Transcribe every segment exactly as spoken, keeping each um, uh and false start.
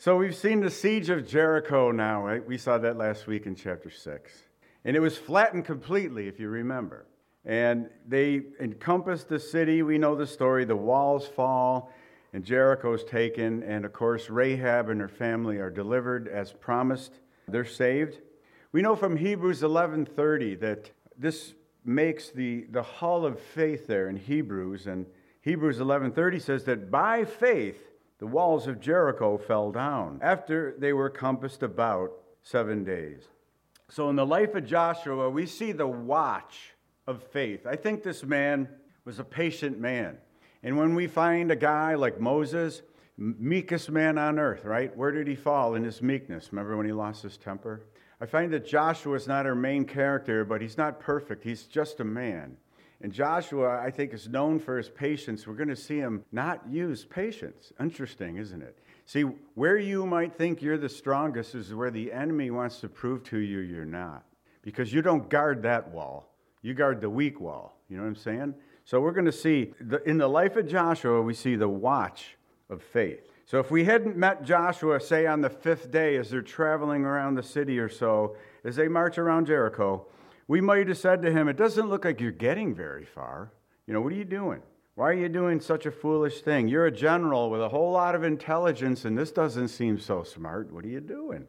So we've seen the siege of Jericho now, right? We saw that last week in chapter six. And it was flattened completely, if you remember. And they encompassed the city. We know the story. The walls fall, and Jericho's taken. And, of course, Rahab and her family are delivered as promised. They're saved. We know from Hebrews eleven thirty that this makes the, the hall of faith there in Hebrews. And Hebrews eleven thirty says that by faith, the walls of Jericho fell down after they were compassed about seven days. So in the life of Joshua, we see the watch of faith. I think this man was a patient man. And when we find a guy like Moses, meekest man on earth, right? Where did he fall in his meekness? Remember when he lost his temper? I find that Joshua is not our main character, but he's not perfect. He's just a man. And Joshua, I think, is known for his patience. We're going to see him not use patience. Interesting, isn't it? See, where you might think you're the strongest is where the enemy wants to prove to you you're not. Because you don't guard that wall. You guard the weak wall. You know what I'm saying? So we're going to see, the, in the life of Joshua, we see the watch of faith. So if we hadn't met Joshua, say on the fifth day as they're traveling around the city or so, as they march around Jericho, we might have said to him, it doesn't look like you're getting very far. You know, what are you doing? Why are you doing such a foolish thing? You're a general with a whole lot of intelligence, and this doesn't seem so smart. What are you doing?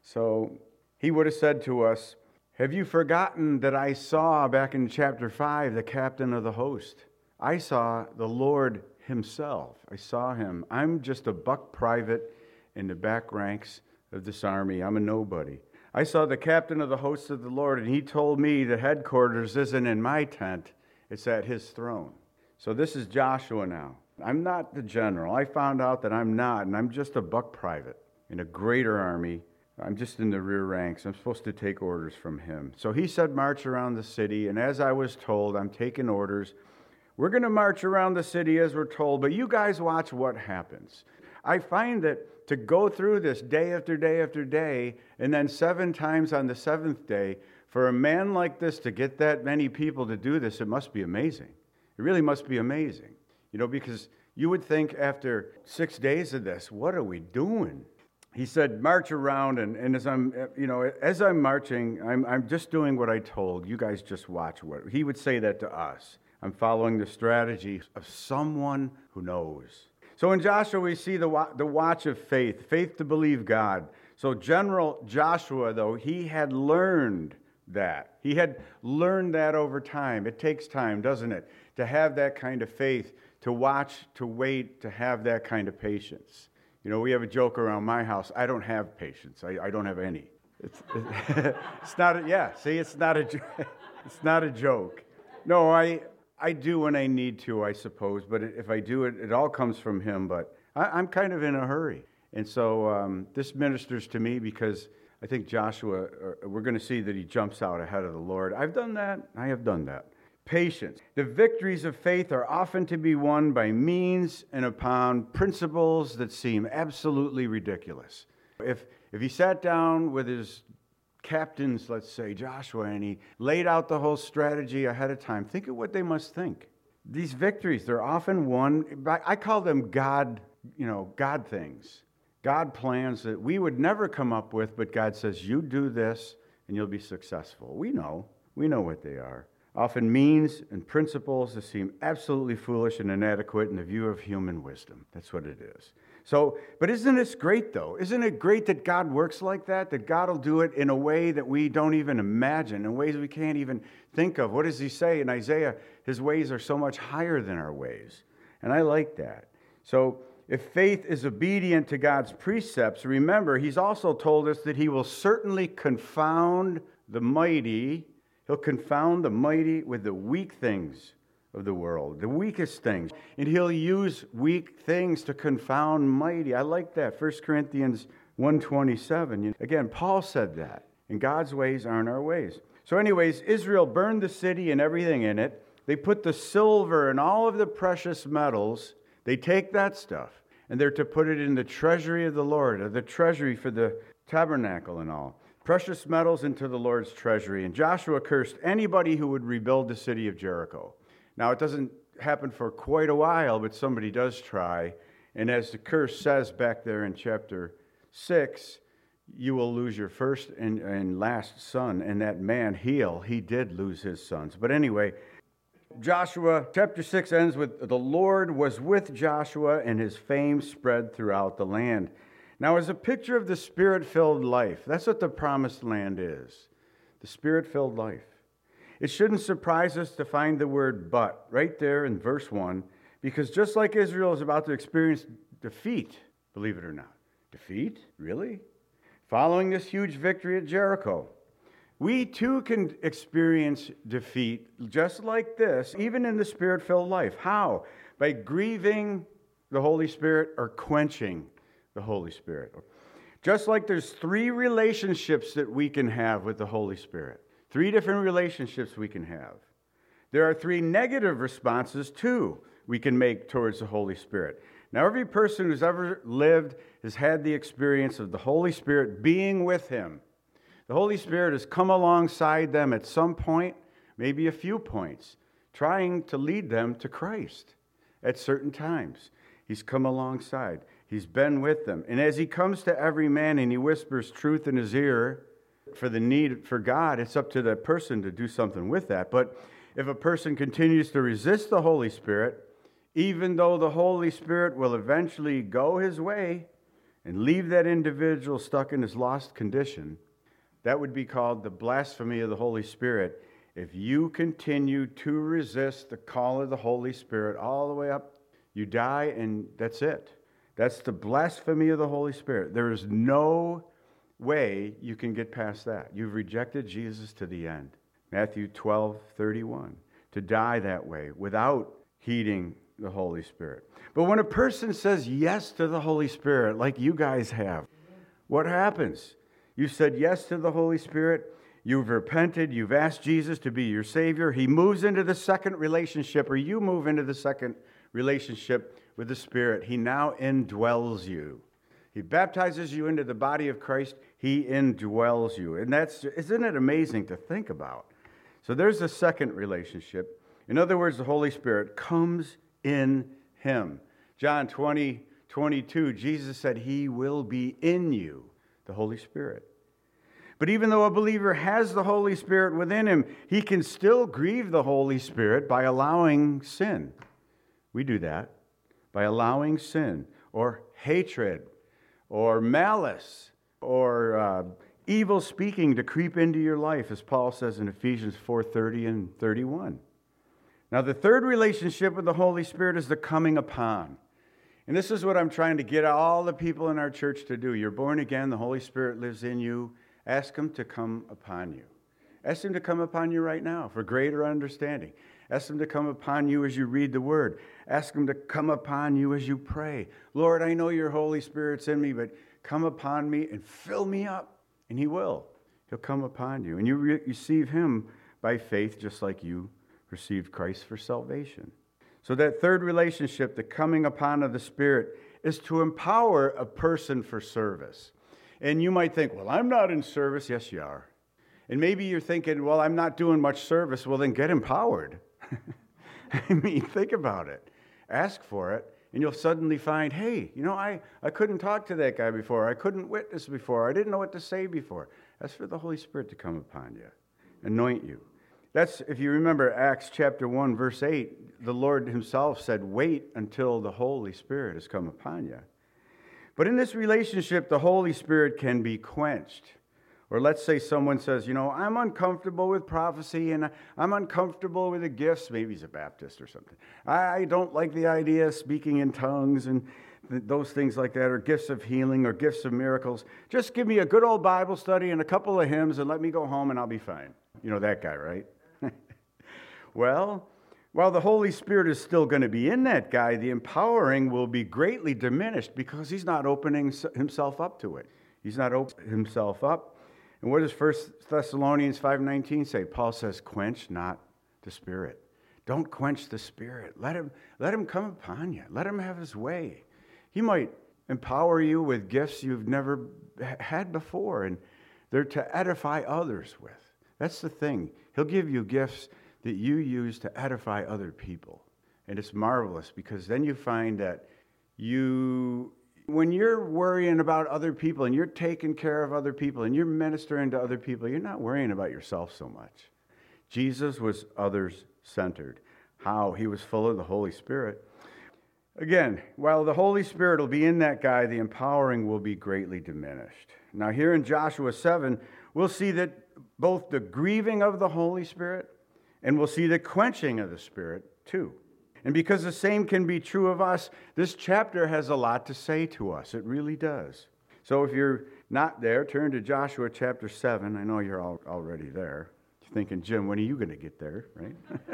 So he would have said to us, have you forgotten that I saw back in chapter five the captain of the host? I saw the Lord himself. I saw him. I'm just a buck private in the back ranks of this army. I'm a nobody. I saw the captain of the hosts of the Lord, and he told me the headquarters isn't in my tent. It's at his throne. So this is Joshua now. I'm not the general. I found out that I'm not, and I'm just a buck private in a greater army. I'm just in the rear ranks. I'm supposed to take orders from him. So he said, march around the city, and as I was told, I'm taking orders. We're going to march around the city as we're told, but you guys watch what happens. I find that to go through this day after day after day, and then seven times on the seventh day, for a man like this to get that many people to do this, it must be amazing. It really must be amazing. You know, because you would think after six days of this, what are we doing? He said, march around, and, and as I'm, you know, as I'm marching, I'm, I'm just doing what I told. You guys just watch what. He would say that to us. I'm following the strategy of someone who knows. So in Joshua, we see the, wa- the watch of faith, faith to believe God. So General Joshua, though, he had learned that. He had learned that over time. It takes time, doesn't it, to have that kind of faith, to watch, to wait, to have that kind of patience. You know, we have a joke around my house. I don't have patience. I, I don't have any. It's, it's not a, yeah, see, it's not a, it's not a joke. No, I... I do when I need to, I suppose, but if I do it, it all comes from him, but I, I'm kind of in a hurry. And so um, this ministers to me because I think Joshua, uh, we're going to see that he jumps out ahead of the Lord. I've done that. I have done that. Patience. The victories of faith are often to be won by means and upon principles that seem absolutely ridiculous. If, if he sat down with his captains, let's say, Joshua, and he laid out the whole strategy ahead of time, think of what they must think. These victories, they're often won by, I call them God, you know, God things, God plans that we would never come up with, but God says, you do this and you'll be successful. We know, we know what they are. Often means and principles that seem absolutely foolish and inadequate in the view of human wisdom. That's what it is. So, but isn't this great, though? Isn't it great that God works like that? That God will do it in a way that we don't even imagine, in ways we can't even think of. What does he say in Isaiah? His ways are so much higher than our ways. And I like that. So, if faith is obedient to God's precepts, remember, he's also told us that he will certainly confound the mighty. He'll confound the mighty with the weak things of the world, the weakest things. And he'll use weak things to confound mighty. I like that. First Corinthians one twenty-seven. Again, Paul said that. And God's ways aren't our ways. So anyways, Israel burned the city and everything in it. They put the silver and all of the precious metals. They take that stuff, and they're to put it in the treasury of the Lord, or the treasury for the tabernacle and all. Precious metals into the Lord's treasury. And Joshua cursed anybody who would rebuild the city of Jericho. Now, it doesn't happen for quite a while, but somebody does try. And as the curse says back there in chapter six, you will lose your first and, and last son. And that man, Heel, he did lose his sons. But anyway, Joshua chapter six ends with, the Lord was with Joshua, and his fame spread throughout the land. Now, as a picture of the Spirit-filled life, that's what the promised land is, the Spirit-filled life. It shouldn't surprise us to find the word but right there in verse one, because just like Israel is about to experience defeat, believe it or not. Defeat? Really? Following this huge victory at Jericho, we too can experience defeat just like this, even in the Spirit-filled life. How? By grieving the Holy Spirit or quenching the Holy Spirit. Just like there's three relationships that we can have with the Holy Spirit. Three different relationships we can have. There are three negative responses, too, we can make towards the Holy Spirit. Now, every person who's ever lived has had the experience of the Holy Spirit being with him. The Holy Spirit has come alongside them at some point, maybe a few points, trying to lead them to Christ at certain times. He's come alongside. He's been with them. And as he comes to every man and he whispers truth in his ear for the need for God, it's up to that person to do something with that. But if a person continues to resist the Holy Spirit, even though the Holy Spirit will eventually go his way and leave that individual stuck in his lost condition, that would be called the blasphemy of the Holy Spirit. If you continue to resist the call of the Holy Spirit all the way up, you die and that's it. That's the blasphemy of the Holy Spirit. There is no way you can get past that. You've rejected Jesus to the end. Matthew twelve thirty-one. To die that way without heeding the Holy Spirit. But when a person says yes to the Holy Spirit, like you guys have, what happens? You said yes to the Holy Spirit. You've repented. You've asked Jesus to be your Savior. He moves into the second relationship, or you move into the second relationship with the Spirit. He now indwells you. He baptizes you into the body of Christ. He indwells you. And that's, isn't it amazing to think about? So there's the second relationship. In other words, the Holy Spirit comes in him. John twenty, twenty-two, Jesus said he will be in you, the Holy Spirit. But even though a believer has the Holy Spirit within him, he can still grieve the Holy Spirit by allowing sin. We do that by allowing sin or hatred or malice or uh, evil speaking to creep into your life, as Paul says in Ephesians four thirty and thirty-one. Now, the third relationship with the Holy Spirit is the coming upon. And this is what I'm trying to get all the people in our church to do. You're born again. The Holy Spirit lives in you. Ask him to come upon you. Ask him to come upon you right now for greater understanding. Ask him to come upon you as you read the Word. Ask him to come upon you as you pray. Lord, I know your Holy Spirit's in me, but come upon me and fill me up. And he will. He'll come upon you. And you re- receive him by faith, just like you received Christ for salvation. So that third relationship, the coming upon of the Spirit, is to empower a person for service. And you might think, well, I'm not in service. Yes, you are. And maybe you're thinking, well, I'm not doing much service. Well, then get empowered. I mean, think about it. Ask for it, and you'll suddenly find, hey, you know, I, I couldn't talk to that guy before. I couldn't witness before. I didn't know what to say before. That's for the Holy Spirit to come upon you, anoint you. That's, if you remember Acts chapter one, verse eight, the Lord himself said, wait until the Holy Spirit has come upon you. But in this relationship, the Holy Spirit can be quenched. Or let's say someone says, you know, I'm uncomfortable with prophecy and I'm uncomfortable with the gifts. Maybe he's a Baptist or something. I don't like the idea of speaking in tongues and those things like that, or gifts of healing or gifts of miracles. Just give me a good old Bible study and a couple of hymns and let me go home and I'll be fine. You know that guy, right? Well, while the Holy Spirit is still going to be in that guy, the empowering will be greatly diminished because he's not opening himself up to it. He's not opening himself up. And what does First Thessalonians five nineteen say? Paul says, quench not the Spirit. Don't quench the Spirit. Let him, let him come upon you. Let him have his way. He might empower you with gifts you've never had before, and they're to edify others with. That's the thing. He'll give you gifts that you use to edify other people. And it's marvelous because then you find that you When you're worrying about other people and you're taking care of other people and you're ministering to other people, you're not worrying about yourself so much. Jesus was others-centered. How? He was full of the Holy Spirit. Again, while the Holy Spirit will be in that guy, the empowering will be greatly diminished. Now here in Joshua seven, we'll see that both the grieving of the Holy Spirit and we'll see the quenching of the Spirit too. And because the same can be true of us, this chapter has a lot to say to us. It really does. So if you're not there, turn to Joshua chapter seven. I know you're all already there. You're thinking, Jim, when are you going to get there, right?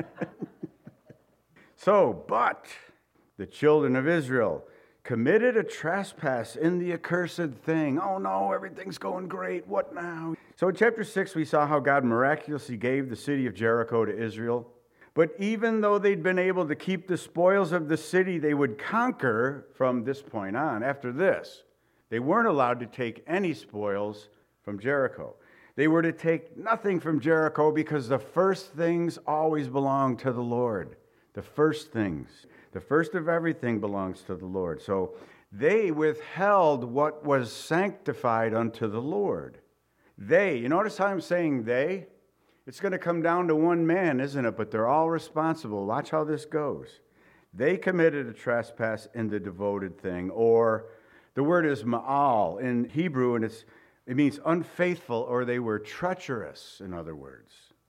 So, but the children of Israel committed a trespass in the accursed thing. Oh no, everything's going great. What now? So in chapter six, we saw how God miraculously gave the city of Jericho to Israel. But even though they'd been able to keep the spoils of the city, they would conquer from this point on. After this, they weren't allowed to take any spoils from Jericho. They were to take nothing from Jericho because the first things always belong to the Lord. The first things. The first of everything belongs to the Lord. So they withheld what was sanctified unto the Lord. They, you notice how I'm saying they? It's going to come down to one man, isn't it? But they're all responsible. Watch how this goes. They committed a trespass in the devoted thing, or the word is ma'al in Hebrew, and it's it means unfaithful, or they were treacherous, in other words.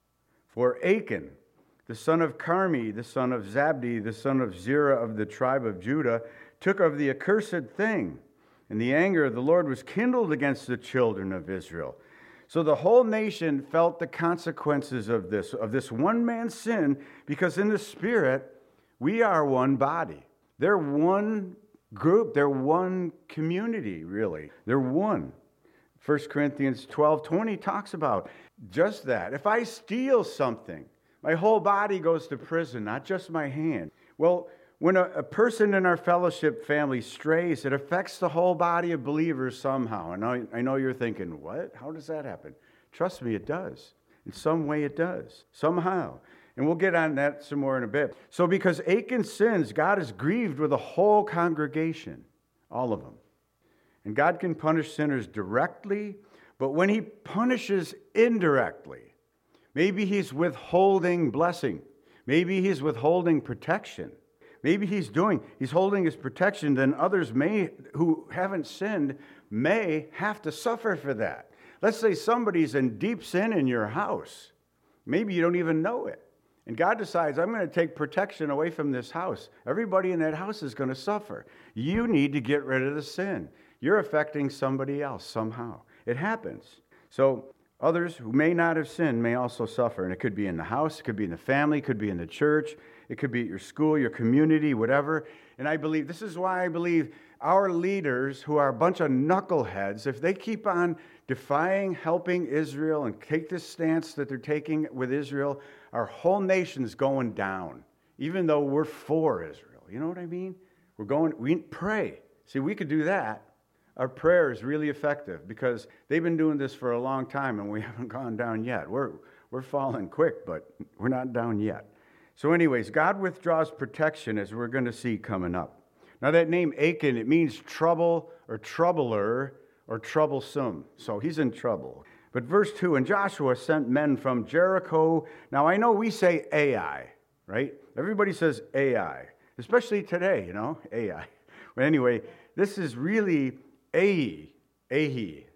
For Achan, the son of Carmi, the son of Zabdi, the son of Zerah of the tribe of Judah, took of the accursed thing, and the anger of the Lord was kindled against the children of Israel. So the whole nation felt the consequences of this, of this one man's sin, because in the Spirit, we are one body. They're one group. They're one community, really. They're one. First Corinthians twelve twenty talks about just that. If I steal something, my whole body goes to prison, not just my hand. Well, when a, a person in our fellowship family strays, it affects the whole body of believers somehow. And I, I know you're thinking, what? How does that happen? Trust me, it does. In some way it does. Somehow. And we'll get on that some more in a bit. So because Achan sins, God is grieved with the whole congregation. All of them. And God can punish sinners directly, but when he punishes indirectly, maybe he's withholding blessing. Maybe he's withholding protection. Maybe he's doing, he's holding his protection, then others may, who haven't sinned, may have to suffer for that. Let's say somebody's in deep sin in your house. Maybe you don't even know it. And God decides, I'm going to take protection away from this house. Everybody in that house is going to suffer. You need to get rid of the sin. You're affecting somebody else somehow. It happens. So others who may not have sinned may also suffer. And it could be in the house, it could be in the family, it could be in the church, it could be at your school, your community, whatever. And I believe, this is why I believe our leaders, who are a bunch of knuckleheads, if they keep on defying, helping Israel and take this stance that they're taking with Israel, our whole nation's going down, even though we're for Israel. You know what I mean? We're going, we pray. See, we could do that. Our prayer is really effective because they've been doing this for a long time and we haven't gone down yet. We're, we're falling quick, but we're not down yet. So anyways, God withdraws protection, as we're going to see coming up. Now that name Achan, it means trouble or troubler or troublesome. So he's in trouble. But verse two, and Joshua sent men from Jericho. Now I know we say Ai, right? Everybody says Ai, especially today, you know, Ai. But anyway, this is really Ahi. Ahi.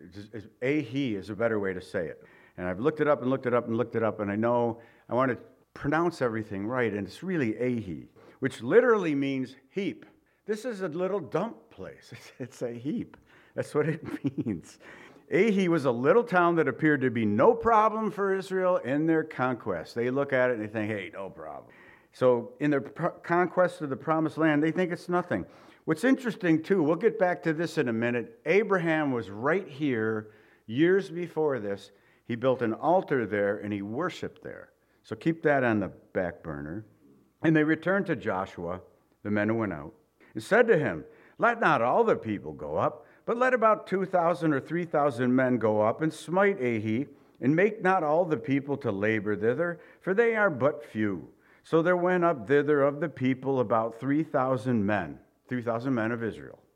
Ahi is a better way to say it. And I've looked it up and looked it up and looked it up, and I know I want to pronounce everything right, and it's really Ahi, which literally means heap. This is a little dump place. It's a heap. That's what it means. Ahi was a little town that appeared to be no problem for Israel in their conquest. They look at it and they think, hey, no problem. So in their pro- conquest of the promised land, they think it's nothing. What's interesting, too, we'll get back to this in a minute. Abraham was right here years before this. He built an altar there and he worshiped there. So keep that on the back burner. And they returned to Joshua, the men who went out, and said to him, let not all the people go up, but let about two thousand or three thousand men go up and smite Ahi, and make not all the people to labor thither, for they are but few. So there went up thither of the people about three thousand men, three thousand men of Israel.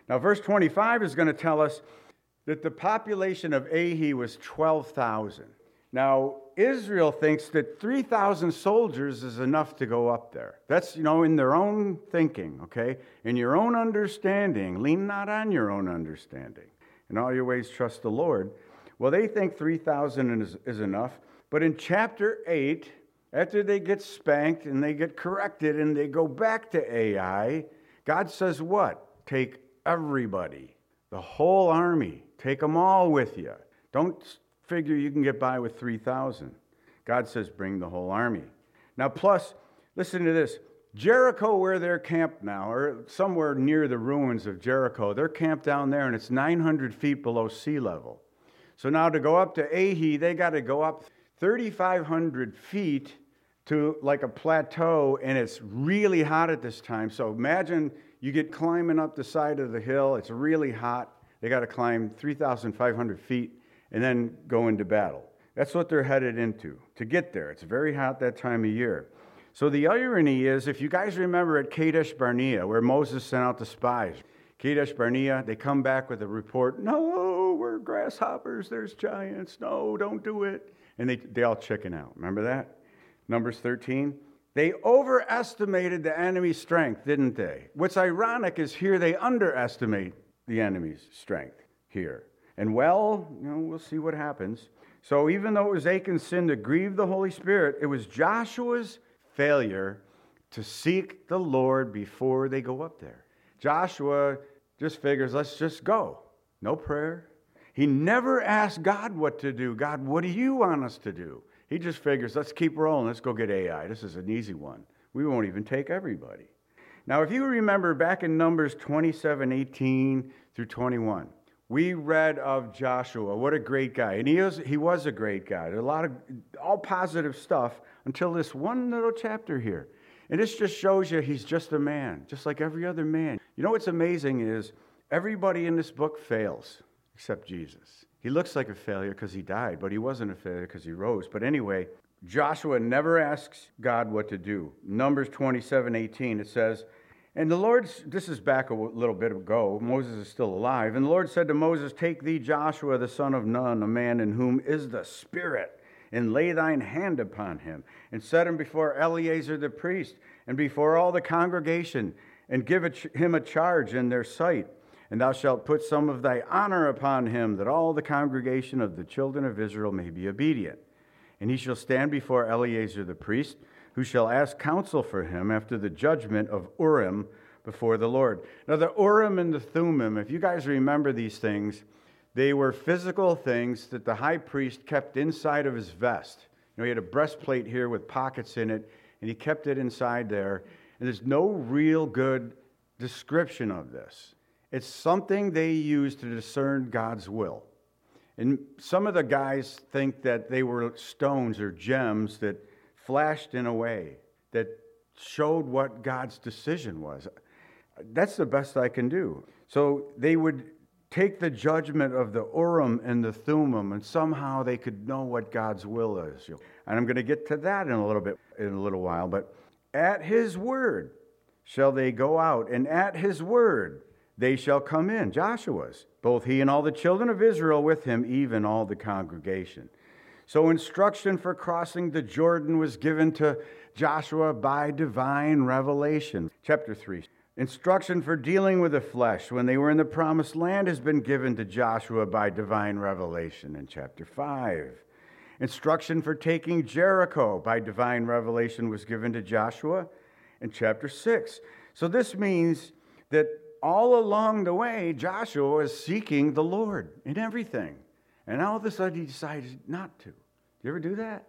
Now, verse twenty-five is going to tell us that the population of Ai was twelve thousand. Now, Israel thinks that three thousand soldiers is enough to go up there. That's, you know, in their own thinking, okay? In your own understanding, lean not on your own understanding. In all your ways, trust the Lord. Well, they think three thousand is, is enough. But in chapter eight, after they get spanked and they get corrected and they go back to Ai, God says what? Take everybody, the whole army. Take them all with you. Don't figure you can get by with three thousand. God says bring the whole army. Now, plus, listen to this. Jericho, where they're camped now, or somewhere near the ruins of Jericho, they're camped down there, and it's nine hundred feet below sea level. So now to go up to Ai, they got to go up thirty-five hundred feet to like a plateau, and it's really hot at this time. So imagine you get climbing up the side of the hill. It's really hot. They got to climb three thousand five hundred feet and then go into battle. That's what they're headed into, to get there. It's very hot that time of year. So the irony is, if you guys remember at Kadesh Barnea, where Moses sent out the spies, Kadesh Barnea, they come back with a report, no, we're grasshoppers, there's giants, no, don't do it. And they, they all chicken out. Remember that? Numbers thirteen. They overestimated the enemy's strength, didn't they? What's ironic is here they underestimate the enemy's strength here. And well, you know, we'll see what happens. So even though it was Achan's sin to grieve the Holy Spirit, it was Joshua's failure to seek the Lord before they go up there. Joshua just figures, let's just go. No prayer. He never asked God what to do. God, what do you want us to do? He just figures, let's keep rolling. Let's go get Ai. This is an easy one. We won't even take everybody. Now, if you remember back in Numbers twenty-seven, eighteen through twenty-one, we read of Joshua. What a great guy. And he was, he was a great guy. A lot of, all positive stuff until this one little chapter here. And this just shows you he's just a man, just like every other man. You know what's amazing is everybody in this book fails except Jesus. He looks like a failure because he died, but he wasn't a failure because he rose. But anyway, Joshua never asks God what to do. Numbers twenty-seven, eighteen, it says, and the Lord, this is back a little bit ago, Moses is still alive, and the Lord said to Moses, take thee Joshua the son of Nun, a man in whom is the Spirit, and lay thine hand upon him, and set him before Eleazar the priest, and before all the congregation, and give him a charge in their sight. And thou shalt put some of thy honor upon him, that all the congregation of the children of Israel may be obedient. And he shall stand before Eleazar the priest, who shall ask counsel for him after the judgment of Urim before the Lord. Now the Urim and the Thummim, if you guys remember these things, they were physical things that the high priest kept inside of his vest. You know, he had a breastplate here with pockets in it, and he kept it inside there. And there's no real good description of this. It's something they used to discern God's will. And some of the guys think that they were stones or gems that flashed in a way that showed what God's decision was. That's the best I can do. So they would take the judgment of the Urim and the Thummim, and somehow they could know what God's will is. And I'm going to get to that in a little bit, in a little while. But at his word shall they go out, and at his word they shall come in, Joshua's, both he and all the children of Israel with him, even all the congregation. So instruction for crossing the Jordan was given to Joshua by divine revelation. Chapter three. Instruction for dealing with the flesh when they were in the promised land has been given to Joshua by divine revelation in chapter five. Instruction for taking Jericho by divine revelation was given to Joshua in chapter six. So this means that all along the way, Joshua was seeking the Lord in everything. And all of a sudden, he decided not to. Do you ever do that?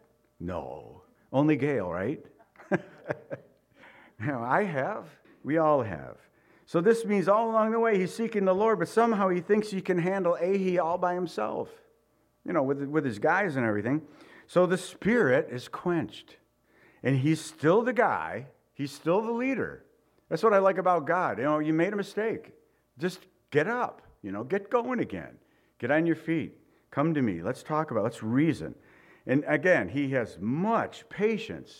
No. Only Gail, right? Now, I have. We all have. So this means all along the way, he's seeking the Lord, but somehow he thinks he can handle Ai all by himself, you know, with, with his guys and everything. So the Spirit is quenched. And he's still the guy. He's still the leader. That's what I like about God. You know, you made a mistake. Just get up. You know, get going again. Get on your feet. Come to me. Let's talk about it. Let's reason. And again, he has much patience.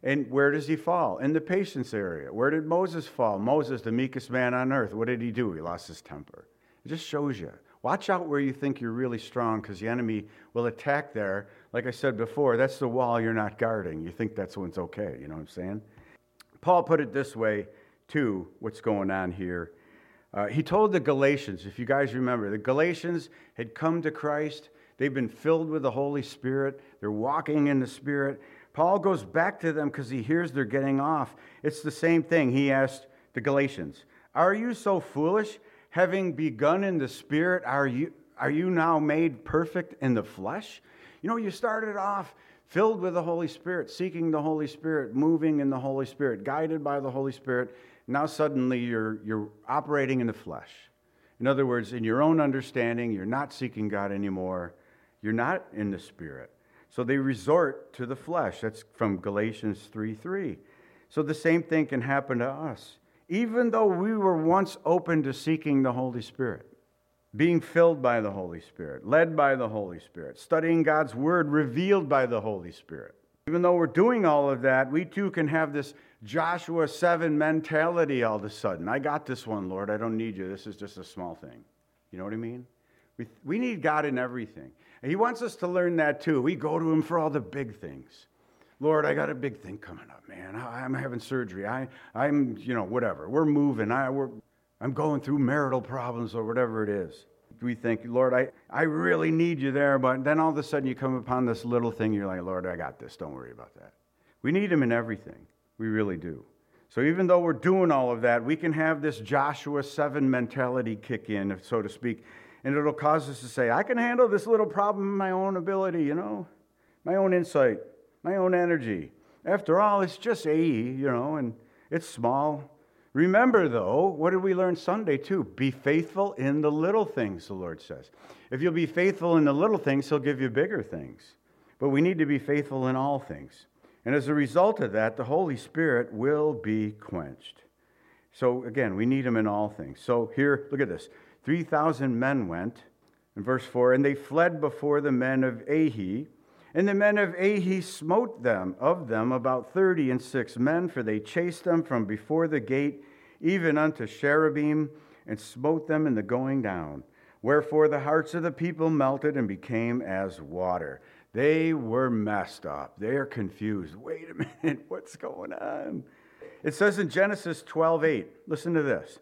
And where does he fall? In the patience area. Where did Moses fall? Moses, the meekest man on earth. What did he do? He lost his temper. It just shows you. Watch out where you think you're really strong, because the enemy will attack there. Like I said before, that's the wall you're not guarding. You think that's when it's okay. You know what I'm saying? Paul put it this way, too, what's going on here. Uh, he told the Galatians, if you guys remember, the Galatians had come to Christ. They've been filled with the Holy Spirit. They're walking in the Spirit. Paul goes back to them because he hears they're getting off. It's the same thing. He asked the Galatians, are you so foolish? Having begun in the Spirit, are you, are you now made perfect in the flesh? You know, you started off filled with the Holy Spirit, seeking the Holy Spirit, moving in the Holy Spirit, guided by the Holy Spirit. Now suddenly you're, you're operating in the flesh. In other words, in your own understanding, you're not seeking God anymore. You're not in the Spirit. So they resort to the flesh. That's from Galatians three three. So the same thing can happen to us. Even though we were once open to seeking the Holy Spirit, being filled by the Holy Spirit, led by the Holy Spirit, studying God's Word revealed by the Holy Spirit. Even though we're doing all of that, we too can have this Joshua seven mentality all of a sudden. I got this one, Lord. I don't need you. This is just a small thing. You know what I mean? We, we need God in everything. And he wants us to learn that too. We go to him for all the big things. Lord, I got a big thing coming up, man. I, I'm having surgery. I, I'm, you know, whatever. We're moving. I, we're, I'm going through marital problems or whatever it is. We think, Lord, I, I really need you there. But then all of a sudden you come upon this little thing. You're like, Lord, I got this. Don't worry about that. We need him in everything. We really do. So even though we're doing all of that, we can have this Joshua seven mentality kick in, so to speak. And it'll cause us to say, I can handle this little problem in my own ability, you know, my own insight, my own energy. After all, it's just A E, you know, and it's small. Remember, though, what did we learn Sunday, too? Be faithful in the little things, the Lord says. If you'll be faithful in the little things, he'll give you bigger things. But we need to be faithful in all things. And as a result of that, the Holy Spirit will be quenched. So, again, we need him in all things. So here, look at this. three thousand men went, in verse four, and they fled before the men of Ahi. And the men of Ahi smote them, of them about thirty and six men, for they chased them from before the gate, even unto Cherubim, and smote them in the going down. Wherefore the hearts of the people melted and became as water. They were messed up. They are confused. Wait a minute, what's going on? It says in Genesis twelve eight, listen to this.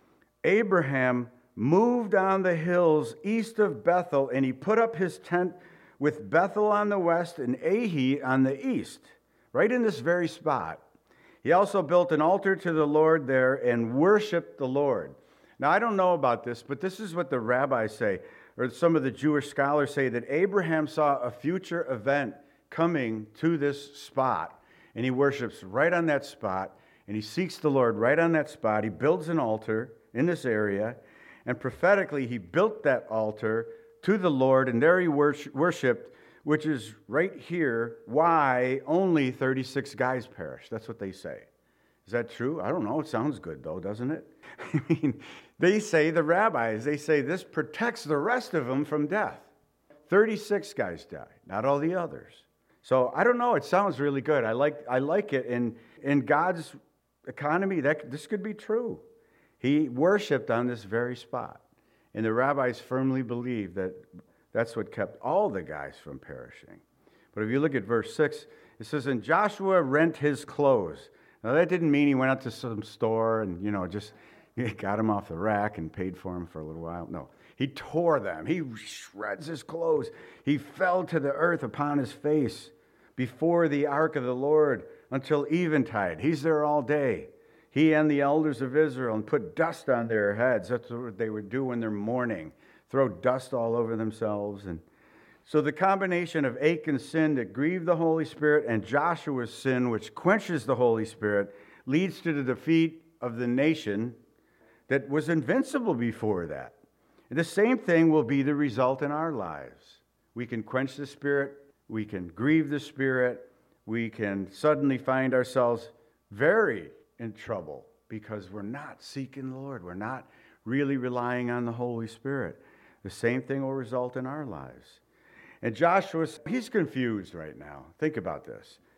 Abraham moved on the hills east of Bethel, and he put up his tent with Bethel on the west and Ahi on the east, right in this very spot. He also built an altar to the Lord there and worshiped the Lord. Now, I don't know about this, but this is what the rabbis say, or some of the Jewish scholars say, that Abraham saw a future event coming to this spot, and he worships right on that spot, and he seeks the Lord right on that spot. He builds an altar in this area, and prophetically, he built that altar to the Lord, and there he worshipped, which is right here, why only thirty-six guys perished. That's what they say. Is that true? I don't know. It sounds good, though, doesn't it? I mean, they say, the rabbis, they say this protects the rest of them from death. thirty-six guys died, not all the others. So I don't know. It sounds really good. I like I like it. In, in God's economy, that this could be true. He worshipped on this very spot. And the rabbis firmly believe that that's what kept all the guys from perishing. But if you look at verse six, it says, and Joshua rent his clothes. Now that didn't mean he went out to some store and, you know, just got them off the rack and paid for them for a little while. No, he tore them. He shreds his clothes. He fell to the earth upon his face before the ark of the Lord until eventide. He's there all day. He and the elders of Israel, and put dust on their heads. That's what they would do when they're mourning. Throw dust all over themselves. And so the combination of Achan's sin that grieved the Holy Spirit and Joshua's sin, which quenches the Holy Spirit, leads to the defeat of the nation that was invincible before that. And the same thing will be the result in our lives. We can quench the Spirit. We can grieve the Spirit. We can suddenly find ourselves very in trouble because we're not seeking the Lord. We're not really relying on the Holy Spirit. The same thing will result in our lives. And Joshua, he's confused right now. Think about this.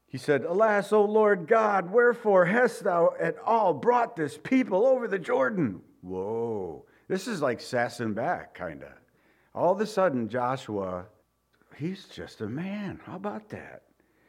He said, "Alas, O Lord God, wherefore hast thou at all brought this people over the Jordan?" Whoa, this is like sassing back, kind of. All of a sudden, Joshua, he's just a man. How about that?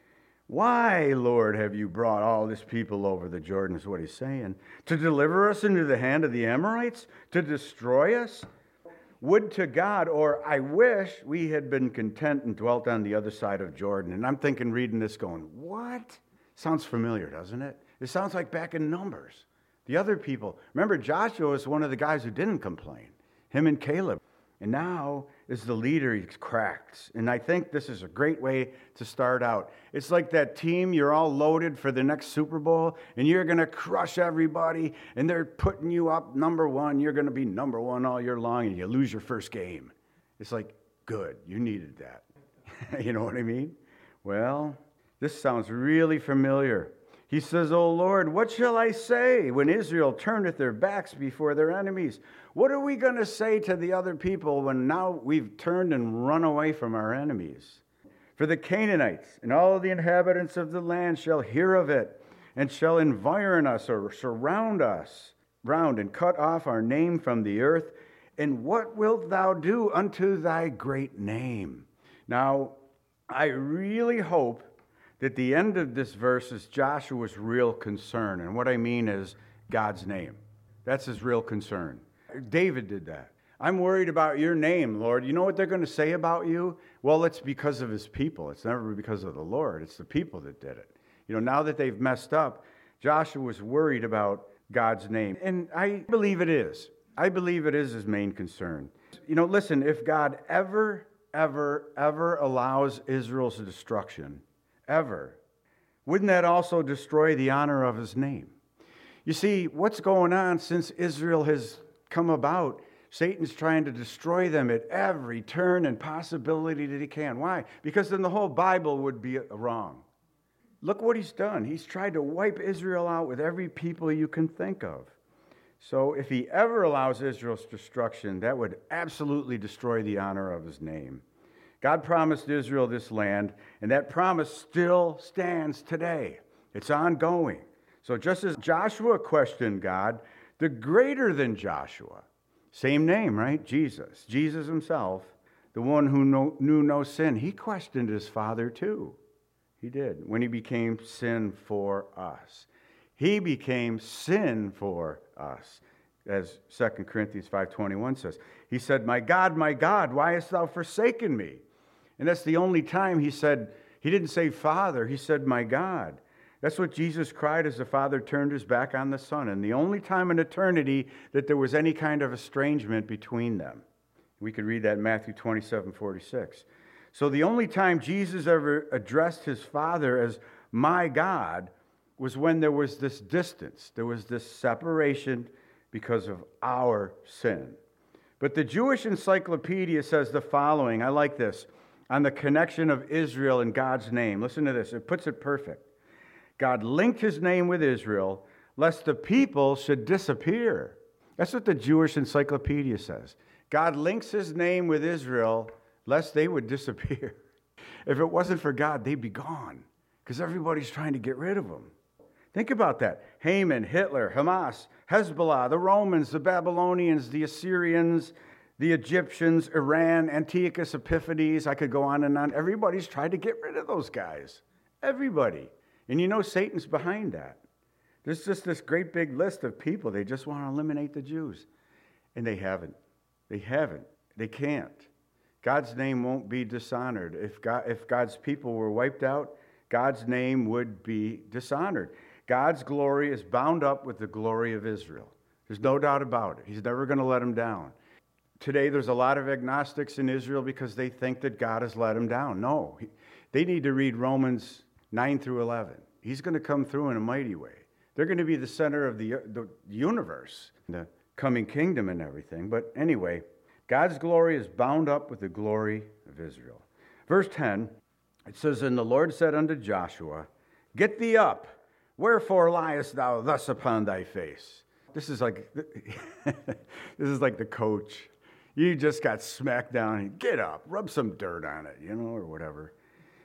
"Why, Lord, have you brought all this people over the Jordan," is what he's saying. "To deliver us into the hand of the Amorites? To destroy us? Would to God, or I wish we had been content and dwelt on the other side of Jordan." And I'm thinking, reading this, going, what? Sounds familiar, doesn't it? It sounds like back in Numbers. The other people. Remember, Joshua was one of the guys who didn't complain. Him and Caleb. And now, as the leader, he's cracked. And I think this is a great way to start out. It's like that team, you're all loaded for the next Super Bowl, and you're going to crush everybody, and they're putting you up number one. You're going to be number one all year long, and you lose your first game. It's like, good, you needed that. You know what I mean? Well, this sounds really familiar. He says, "O Lord, what shall I say when Israel turneth their backs before their enemies?" What are we going to say to the other people when now we've turned and run away from our enemies? "For the Canaanites and all the inhabitants of the land shall hear of it, and shall environ us or surround us round and cut off our name from the earth. And what wilt thou do unto thy great name?" Now, I really hope that the end of this verse is Joshua's real concern. And what I mean is God's name. That's his real concern. David did that. "I'm worried about your name, Lord. You know what they're going to say about you?" Well, it's because of his people. It's never because of the Lord. It's the people that did it. You know, now that they've messed up, Joshua was worried about God's name. And I believe it is. I believe it is his main concern. You know, listen, if God ever, ever, ever allows Israel's destruction, ever, wouldn't that also destroy the honor of his name? You see, what's going on since Israel has come about? Satan's trying to destroy them at every turn and possibility that he can. Why? Because then the whole Bible would be wrong. Look what he's done. He's tried to wipe Israel out with every people you can think of. So if he ever allows Israel's destruction, that would absolutely destroy the honor of his name. God promised Israel this land, and that promise still stands today. It's ongoing. So just as Joshua questioned God, the greater than Joshua, same name, right? Jesus. Jesus himself, the one who no, knew no sin, he questioned his Father too. He did, when he became sin for us. He became sin for us, as Second Corinthians five twenty-one says. He said, "My God, my God, why hast thou forsaken me?" And that's the only time he said, he didn't say Father, he said, "My God." That's what Jesus cried as the Father turned his back on the Son. And the only time in eternity that there was any kind of estrangement between them. We could read that in Matthew twenty-seven forty-six. So the only time Jesus ever addressed his Father as "my God" was when there was this distance. There was this separation because of our sin. But the Jewish Encyclopedia says the following. I like this. On the connection of Israel and God's name. Listen to this. It puts it perfect. God linked his name with Israel, lest the people should disappear. That's what the Jewish Encyclopedia says. God links his name with Israel, lest they would disappear. If it wasn't for God, they'd be gone, because everybody's trying to get rid of them. Think about that. Haman, Hitler, Hamas, Hezbollah, the Romans, the Babylonians, the Assyrians, the Egyptians, Iran, Antiochus Epiphanes. I could go on and on. Everybody's tried to get rid of those guys. Everybody. And you know Satan's behind that. There's just this great big list of people. They just want to eliminate the Jews. And they haven't. They haven't. They can't. God's name won't be dishonored. If God, if God's people were wiped out, God's name would be dishonored. God's glory is bound up with the glory of Israel. There's no doubt about it. He's never going to let them down. Today, there's a lot of agnostics in Israel because they think that God has let them down. No. They need to read Romans nine through eleven. He's going to come through in a mighty way. They're going to be the center of the, the universe, the coming kingdom and everything. But anyway, God's glory is bound up with the glory of Israel. Verse ten, it says, "And the Lord said unto Joshua, Get thee up, wherefore liest thou thus upon thy face?" This is like this is like the coach. You just got smacked down. Get up, rub some dirt on it, you know, or whatever.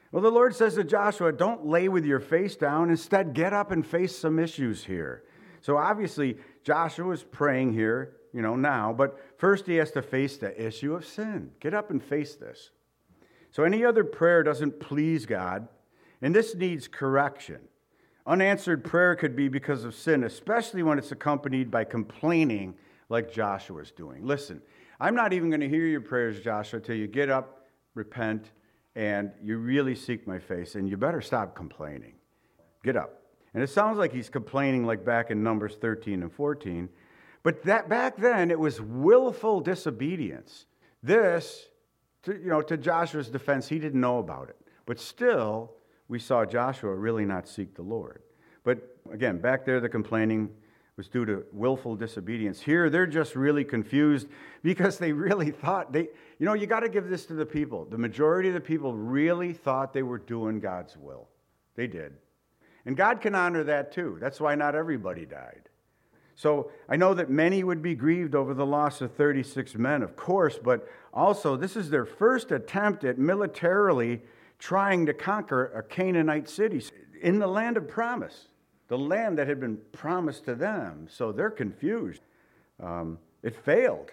Well, the Lord says to Joshua, don't lay with your face down. Instead, get up and face some issues here. So obviously, Joshua is praying here, you know, now. But first he has to face the issue of sin. Get up and face this. So any other prayer doesn't please God, and this needs correction. Unanswered prayer could be because of sin, especially when it's accompanied by complaining like Joshua's doing. Listen, I'm not even going to hear your prayers, Joshua, till you get up, repent, and you really seek my face, and you better stop complaining. Get up. And it sounds like he's complaining like back in Numbers thirteen and fourteen, but that back then it was willful disobedience. This, to, you know, to Joshua's defense, he didn't know about it. But still, we saw Joshua really not seek the Lord. But again, back there the complaining was due to willful disobedience. Here, they're just really confused because they really thought they, you know, you got to give this to the people. The majority of the people really thought they were doing God's will. They did. And God can honor that too. That's why not everybody died. So I know that many would be grieved over the loss of thirty-six men, of course, but also this is their first attempt at militarily trying to conquer a Canaanite city in the land of promise, the land that had been promised to them. So they're confused. Um, it failed.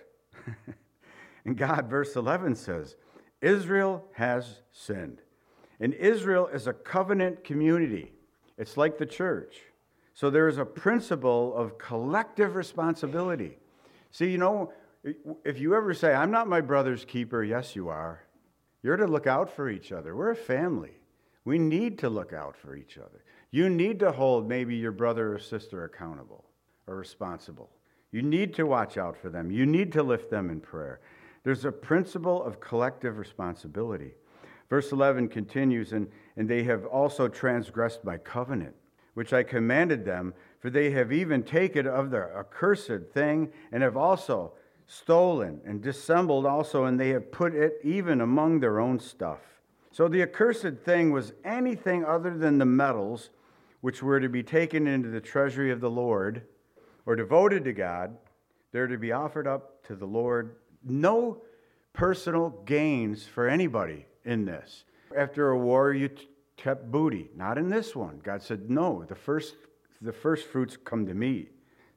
And God, verse eleven says, Israel has sinned. And Israel is a covenant community. It's like the church. So there is a principle of collective responsibility. See, you know, if you ever say, I'm not my brother's keeper, yes, you are. You're to look out for each other. We're a family. We need to look out for each other. You need to hold maybe your brother or sister accountable or responsible. You need to watch out for them. You need to lift them in prayer. There's a principle of collective responsibility. Verse eleven continues, and, and they have also transgressed my covenant, which I commanded them, for they have even taken of the accursed thing, and have also stolen and dissembled also, and they have put it even among their own stuff. So the accursed thing was anything other than the metals which were to be taken into the treasury of the Lord, or devoted to God. They're to be offered up to the Lord. No personal gains for anybody in this. After a war, you t- kept booty. Not in this one. God said, no, the first, the first fruits come to me.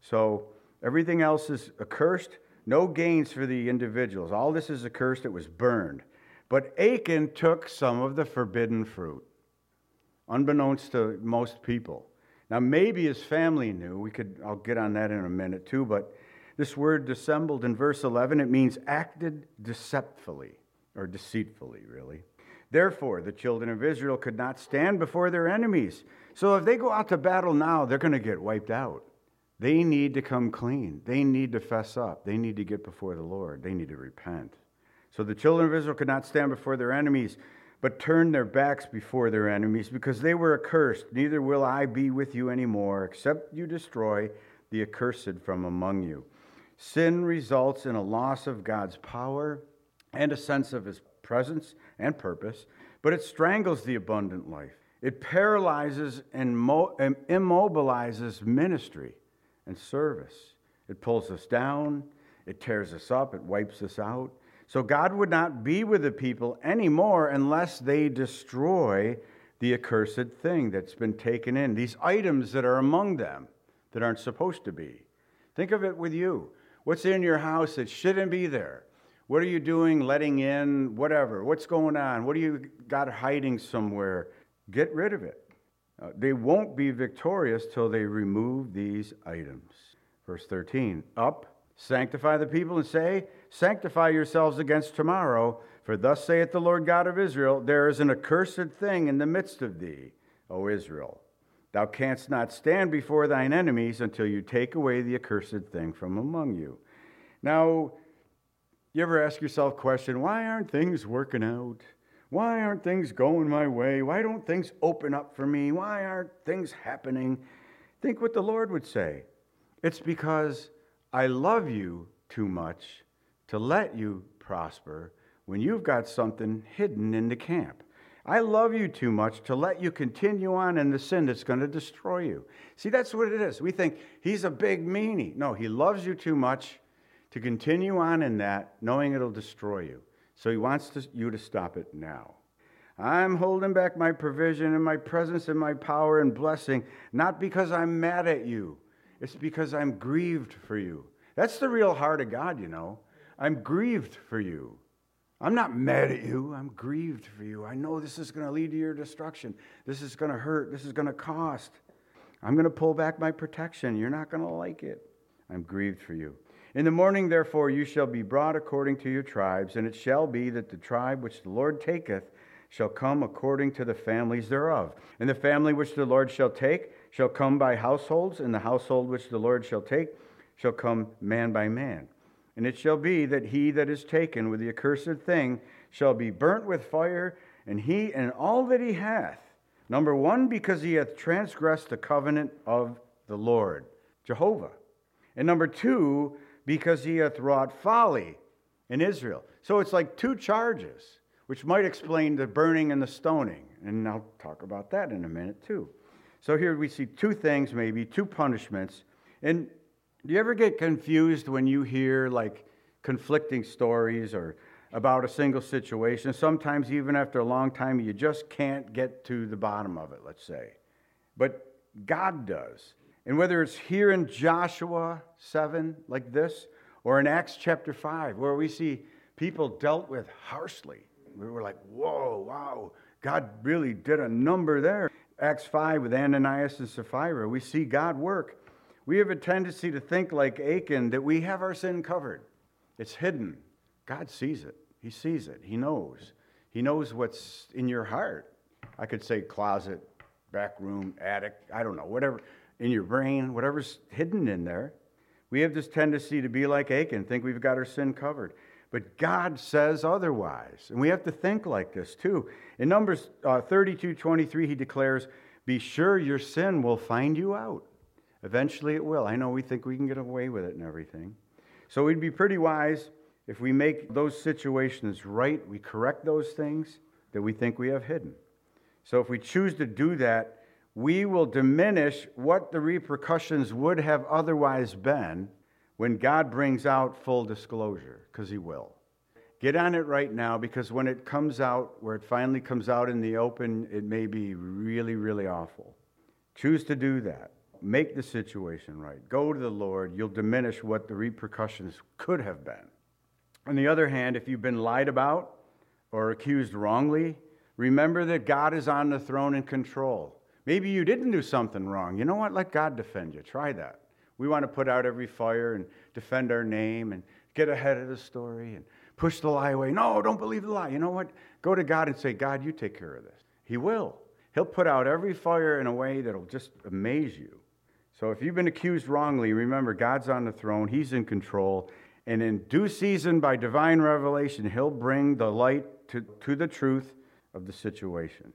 So everything else is accursed. No gains for the individuals. All this is accursed. It was burned. But Achan took some of the forbidden fruit, unbeknownst to most people. Now, maybe his family knew. We could. I'll get on that in a minute, too. But this word dissembled in verse eleven, it means acted deceptively, or deceitfully, really. Therefore, the children of Israel could not stand before their enemies. So if they go out to battle now, they're going to get wiped out. They need to come clean. They need to fess up. They need to get before the Lord. They need to repent. So the children of Israel could not stand before their enemies, but turned their backs before their enemies, because they were accursed. Neither will I be with you anymore, except you destroy the accursed from among you. Sin results in a loss of God's power and a sense of his presence and purpose, but it strangles the abundant life. It paralyzes and immobilizes ministry and service. It pulls us down, it tears us up, it wipes us out. So God would not be with the people anymore unless they destroy the accursed thing that's been taken in, these items that are among them that aren't supposed to be. Think of it with you. What's in your house that shouldn't be there? What are you doing, letting in, whatever? What's going on? What do you got hiding somewhere? Get rid of it. Uh, they won't be victorious till they remove these items. Verse thirteen, up, sanctify the people and say, sanctify yourselves against tomorrow, for thus saith the Lord God of Israel, there is an accursed thing in the midst of thee, O Israel. Thou canst not stand before thine enemies until you take away the accursed thing from among you. Now, you ever ask yourself the question, why aren't things working out? Why aren't things going my way? Why don't things open up for me? Why aren't things happening? Think what the Lord would say. It's because I love you too much to let you prosper when you've got something hidden in the camp. I love you too much to let you continue on in the sin that's going to destroy you. See, that's what it is. We think he's a big meanie. No, he loves you too much to continue on in that, knowing it'll destroy you. So he wants to, you to stop it now. I'm holding back my provision and my presence and my power and blessing, not because I'm mad at you. It's because I'm grieved for you. That's the real heart of God, you know. I'm grieved for you. I'm not mad at you. I'm grieved for you. I know this is going to lead to your destruction. This is going to hurt. This is going to cost. I'm going to pull back my protection. You're not going to like it. I'm grieved for you. In the morning, therefore, you shall be brought according to your tribes, and it shall be that the tribe which the Lord taketh shall come according to the families thereof. And the family which the Lord shall take shall come by households, and the household which the Lord shall take shall come man by man. And it shall be that he that is taken with the accursed thing shall be burnt with fire, and he and all that he hath. Number one, because he hath transgressed the covenant of the Lord, Jehovah. And number two, because he hath wrought folly in Israel. So it's like two charges, which might explain the burning and the stoning. And I'll talk about that in a minute too. So here we see two things, maybe, two punishments. And do you ever get confused when you hear like conflicting stories or about a single situation? Sometimes even after a long time, you just can't get to the bottom of it, let's say. But God does. And whether it's here in Joshua seven like this, or in Acts chapter five, where we see people dealt with harshly. We were like, whoa, wow, God really did a number there. Acts five with Ananias and Sapphira, we see God work. We have a tendency to think like Achan that we have our sin covered. It's hidden. God sees it. He sees it. He knows. He knows what's in your heart. I could say closet, back room, attic, I don't know, whatever, in your brain, whatever's hidden in there. We have this tendency to be like Achan, think we've got our sin covered. But God says otherwise. And we have to think like this too. In Numbers uh, thirty-two twenty-three, he declares, be sure your sin will find you out. Eventually it will. I know we think we can get away with it and everything. So we'd be pretty wise if we make those situations right, we correct those things that we think we have hidden. So if we choose to do that, we will diminish what the repercussions would have otherwise been when God brings out full disclosure, because he will. Get on it right now, because when it comes out, where it finally comes out in the open, it may be really, really awful. Choose to do that. Make the situation right. Go to the Lord. You'll diminish what the repercussions could have been. On the other hand, if you've been lied about or accused wrongly, remember that God is on the throne and control. Maybe you didn't do something wrong. You know what? Let God defend you. Try that. We want to put out every fire and defend our name and get ahead of the story and push the lie away. No, don't believe the lie. You know what? Go to God and say, God, you take care of this. He will. He'll put out every fire in a way that'll just amaze you. So if you've been accused wrongly, remember, God's on the throne. He's in control. And in due season, by divine revelation, he'll bring the light to, to the truth of the situation.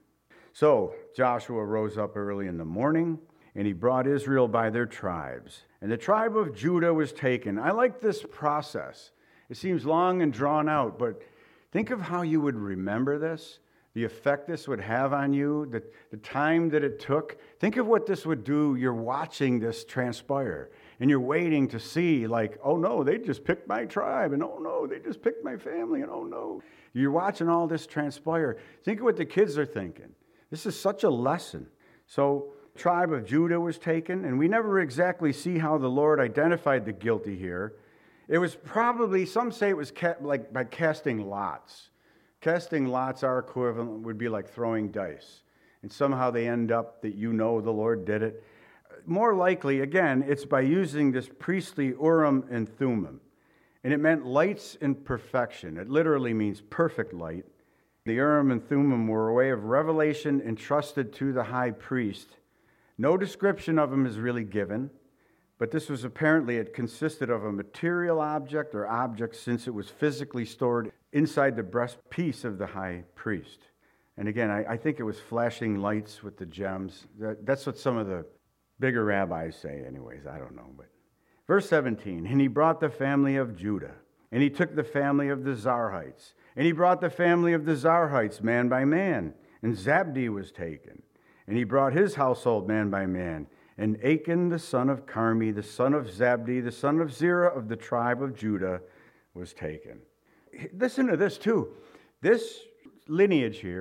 So Joshua rose up early in the morning, and he brought Israel by their tribes. And the tribe of Judah was taken. I like this process. It seems long and drawn out, but think of how you would remember this, the effect this would have on you, the, the time that it took. Think of what this would do. You're watching this transpire, and you're waiting to see, like, oh no, they just picked my tribe, and oh no, they just picked my family, and oh no. You're watching all this transpire. Think of what the kids are thinking. This is such a lesson. So, the tribe of Judah was taken, and we never exactly see how the Lord identified the guilty here. It was probably, some say it was ca- like by casting lots. Casting lots, our equivalent would be like throwing dice. And somehow they end up that you know the Lord did it. More likely, again, it's by using this priestly Urim and Thummim. And it meant lights in perfection. It literally means perfect light. The Urim and Thummim were a way of revelation entrusted to the high priest. No description of them is really given, but this was apparently, it consisted of a material object or object, since it was physically stored inside the breastpiece of the high priest. And again, I, I think it was flashing lights with the gems. That, that's what some of the bigger rabbis say anyways. I don't know. But verse seventeen, and he brought the family of Judah, and he took the family of the Zarhites, and he brought the family of the Zarhites man by man, and Zabdi was taken, and he brought his household man by man, and Achan the son of Carmi, the son of Zabdi, the son of Zerah of the tribe of Judah, was taken. Listen to this too. This lineage here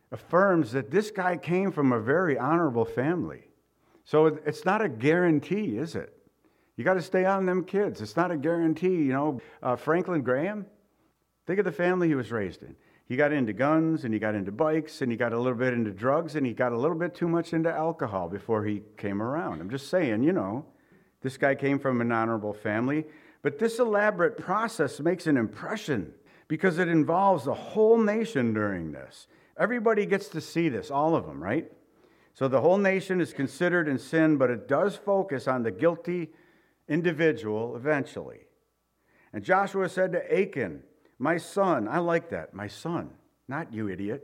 affirms that this guy came from a very honorable family. So it's not a guarantee, is it? You got to stay on them kids. It's not a guarantee. You know, uh, Franklin Graham, think of the family he was raised in. He got into guns, and he got into bikes, and he got a little bit into drugs, and he got a little bit too much into alcohol before he came around. I'm just saying, you know, this guy came from an honorable family. But this elaborate process makes an impression because it involves the whole nation during this. Everybody gets to see this, all of them, right? So the whole nation is considered in sin, but it does focus on the guilty individual eventually. And Joshua said to Achan, my son, I like that, my son, not you idiot.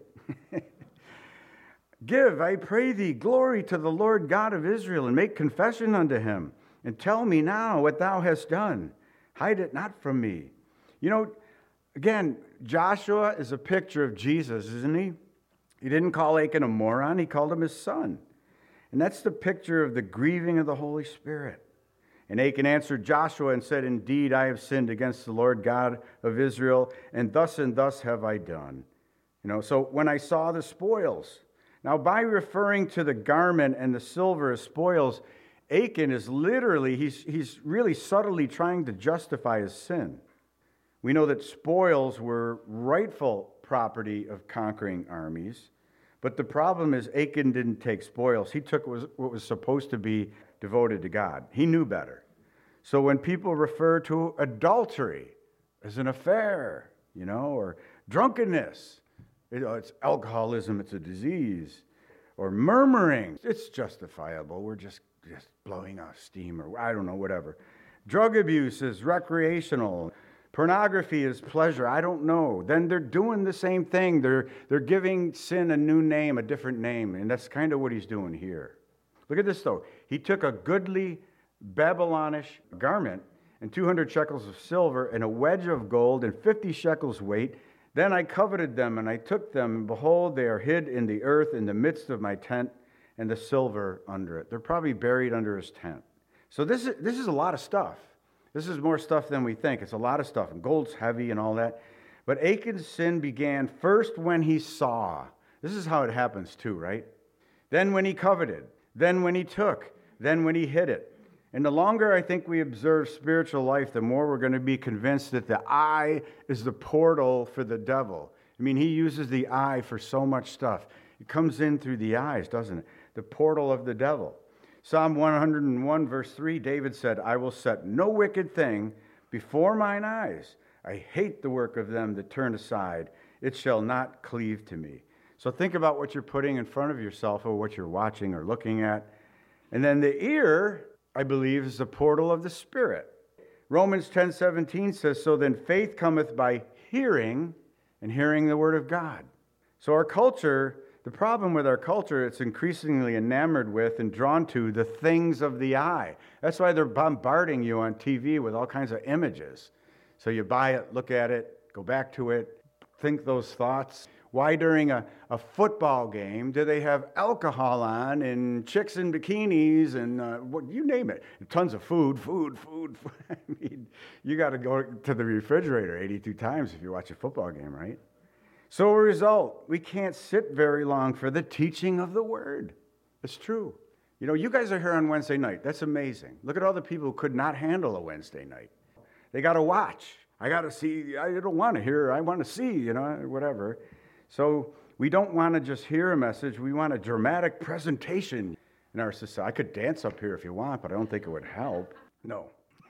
Give, I pray thee, glory to the Lord God of Israel, and make confession unto him, and tell me now what thou hast done. Hide it not from me. You know, again, Joshua is a picture of Jesus, isn't he? He didn't call Achan a moron, he called him his son. And that's the picture of the grieving of the Holy Spirit. And Achan answered Joshua and said, indeed, I have sinned against the Lord God of Israel, and thus and thus have I done. You know, so when I saw the spoils, now by referring to the garment and the silver as spoils, Achan is literally, he's, he's really subtly trying to justify his sin. We know that spoils were rightful property of conquering armies, but the problem is Achan didn't take spoils. He took what was, what was supposed to be devoted to God. He knew better. So when people refer to adultery as an affair, you know, or drunkenness, you know, it's alcoholism, it's a disease, or murmuring, it's justifiable. We're just, just blowing off steam, or I don't know, whatever. Drug abuse is recreational. Pornography is pleasure. I don't know. Then they're doing the same thing. They're, they're giving sin a new name, a different name, and that's kind of what he's doing here. Look at this, though. He took a goodly Babylonish garment and two hundred shekels of silver and a wedge of gold and fifty shekels weight. Then I coveted them, and I took them, and behold, they are hid in the earth in the midst of my tent, and the silver under it. They're probably buried under his tent. So this is, this is a lot of stuff. This is more stuff than we think. It's a lot of stuff, and gold's heavy and all that. But Achan's sin began first when he saw. This is how it happens too, right? Then when he coveted. Then when he took, then when he hid it. And the longer I think we observe spiritual life, the more we're going to be convinced that the eye is the portal for the devil. I mean, he uses the eye for so much stuff. It comes in through the eyes, doesn't it? The portal of the devil. Psalm one hundred one, verse three, David said, I will set no wicked thing before mine eyes. I hate the work of them that turn aside. It shall not cleave to me. So think about what you're putting in front of yourself or what you're watching or looking at. And then the ear, I believe, is the portal of the Spirit. Romans ten seventeen says, so then faith cometh by hearing, and hearing the word of God. So our culture, the problem with our culture, it's increasingly enamored with and drawn to the things of the eye. That's why they're bombarding you on T V with all kinds of images. So you buy it, look at it, go back to it, think those thoughts. Why during a, a football game do they have alcohol on and chicks in bikinis and uh, what you name it? Tons of food, food, food. food. I mean, you got to go to the refrigerator eighty-two times if you watch a football game, right? So a result, we can't sit very long for the teaching of the word. It's true. You know, you guys are here on Wednesday night. That's amazing. Look at all the people who could not handle a Wednesday night. They got to watch. I got to see. I don't want to hear. I want to see, you know, whatever. So we don't want to just hear a message. We want a dramatic presentation in our society. I could dance up here if you want, but I don't think it would help. No.